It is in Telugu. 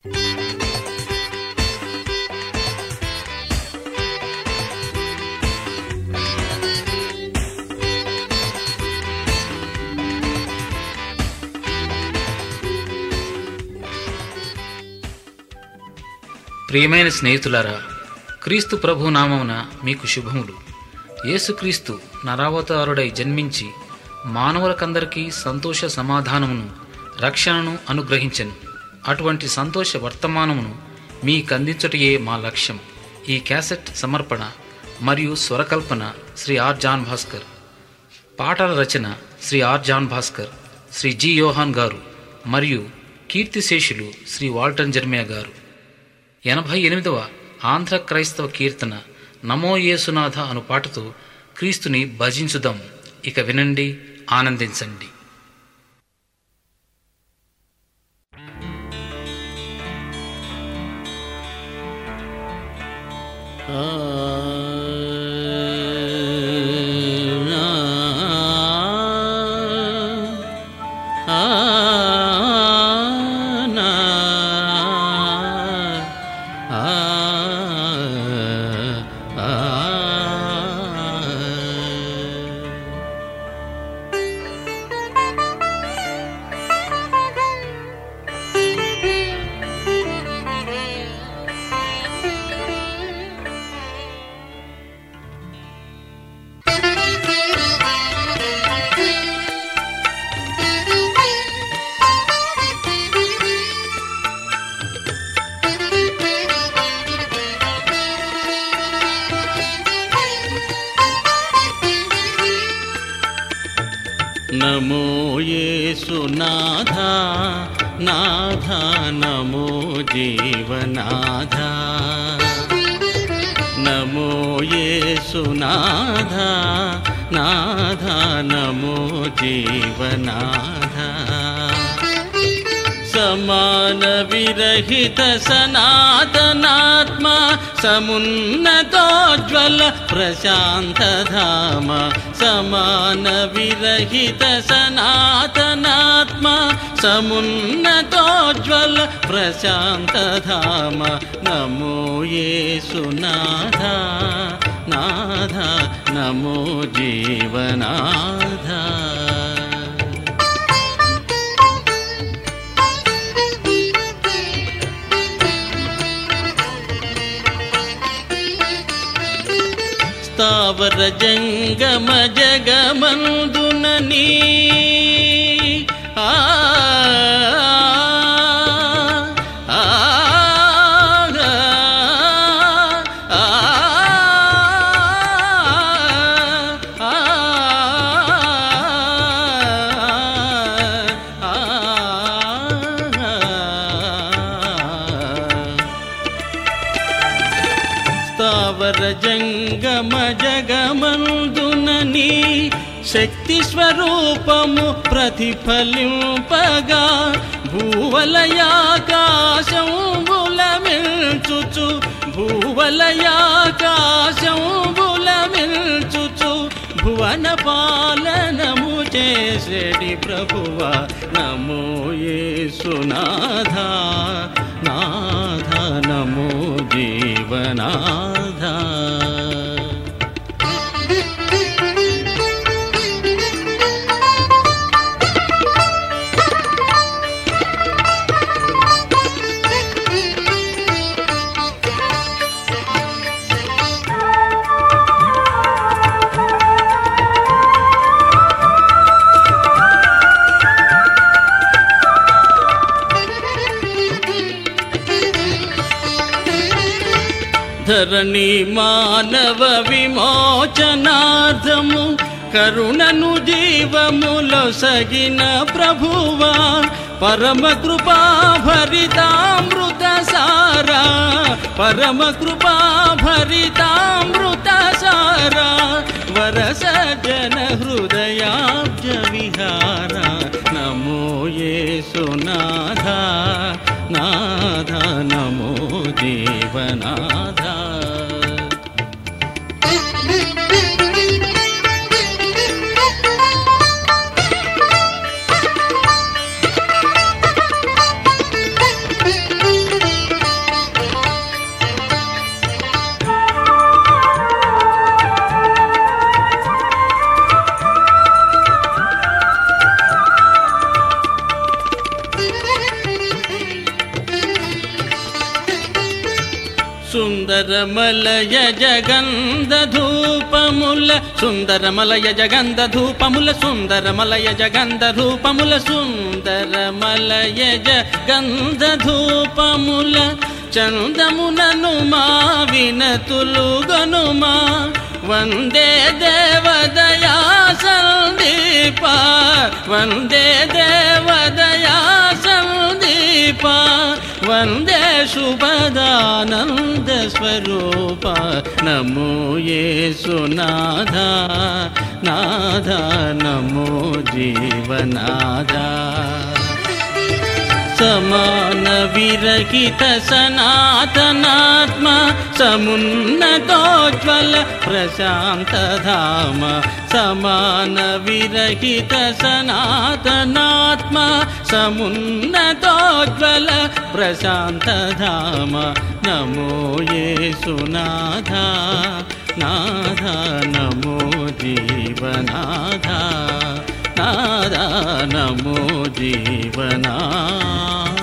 ప్రియమైన స్నేహితులారా, క్రీస్తు ప్రభు నామమున మీకు శుభములు. యేసుక్రీస్తు నరావతారుడై జన్మించి మానవులకందరికీ సంతోష సమాధానమును రక్షణను అనుగ్రహించెను. అటువంటి సంతోష వర్తమానమును మీకందించుటయే మా లక్ష్యం. ఈ క్యాసెట్ సమర్పణ మరియు స్వరకల్పన శ్రీ ఆర్ జాన్ భాస్కర్, పాటల రచన Shri R John Bhaskar, Shri G Yohan గారు మరియు కీర్తిశేషులు శ్రీ వాల్టన్ జర్మియా గారు. 88వ ఆంధ్ర క్రైస్తవ కీర్తన నమో యేసునాథ అను పాటతో క్రీస్తుని భజించుదాం. ఇక వినండి, ఆనందించండి. నమో యేసునాథ నాథ, నమో జీవనాథ. నమో యేసునాథ నాథ, నమో జీవనాథ. సమాన విరహిత సనాతనాత్మ, సమున్నతోజ్వల ప్రశాంతధామ. సమాన విరహిత సనాతనాత్మ, సమున్నతోజ్వల ప్రశాంతధామ. నమో యేసునాథ నాథ, నమో జీవనాథ. స్థావర జంగమ జగమందునని స్థావర జంగమ జగమందునని శక్తి స్వరూపము ప్రతిఫలింపగా, భూవలయాకాశంబులమిల్చుచు భూవలయాకాశంబులమిల్చుచు భువన పాలనము చేసేడి ప్రభువా. నమో యేసునాథ నాథ, నమో జీవనాథ. ధరణి మానవ విమోచనార్థము కరుణను జీవములో సగిన ప్రభువా. పరమ కృపా భరితామృత సారా, పరమ కృపా భరితామృత సారా. వరసజన హృదయాబ్జ విహార. నమో యేసునాథ నాథ, నమో జీవనాథ. సుందరమలయ జగంధ ధూపముల సుందరమలయ జగంధ ధూపముల సుందరమలయ జగంధ ధూపముల సుందరమలయ జగంధ ధూపముల చందమునను మా వినతులు గనుమా వందే దేవదయా సందీప వందే దేవదయా సందీప వందే శుభదానంద స్వరూప నమో యేసునాథ నాథ నమో జీవనాథ సమాన విరహిత సనాతనాత్మ సమున్నతోజ్వల ప్రశాంతధామ సమాన విరహిత సనాతనాత్మ సమున్నతోజ్వల ప్రశాంతధామ నమో యేసునాథ నాథ నమో జీవనాథ నాద నమో జీవనా